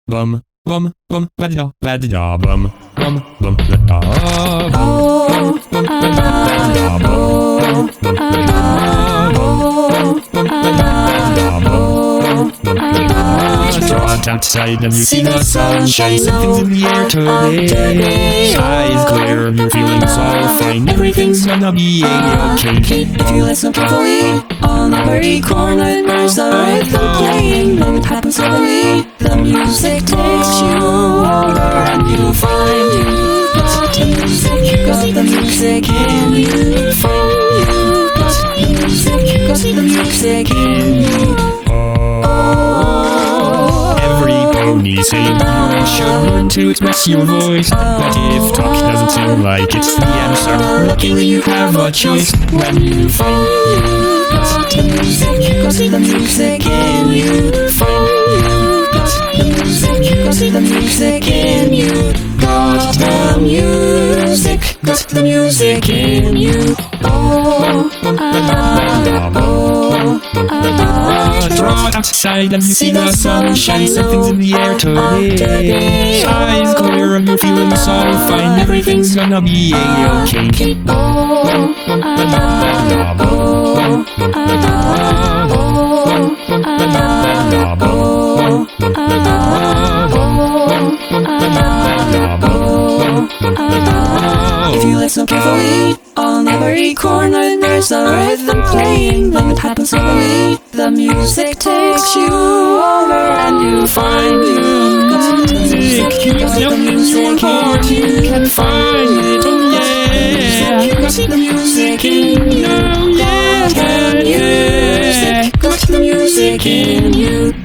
bum, bum, bum, la-di-da, la-di-da, bum, bum, bum, la-da, bum, bum, la-da, bum, bum, la-da, bum, bum, la-da, bum, bum, la-da. Draw it outside and you see the sunshine. Something's in the air today. Sky is clear and you're feeling so fine. Everything's gonna be okay. If you listen carefully, on every corner there's a rhythm playing. Then it happens suddenly. The music takes you over and you find you got the music. Got the music in you. Find you got the music. Got the music in you. Pony saying you should learn to express your voice. But if talk doesn't seem like it's the answer, luckily you have a choice. When you find you got the music, got the music in you. Find you got the music, got the music in you. Got the music, got the music in you. Draw it outside and you see the sunshine. Something's in the air today. Sky is clear and you're feeling so fine. Everything's gonna be okay. If you listen carefully, on every corner there's a rhythm playing. Then it happens suddenly. The music takes you over and you find you got the music. You got the music in you. You can find it, oh yeah. You got the music in you. Oh yeah, Got the music in you.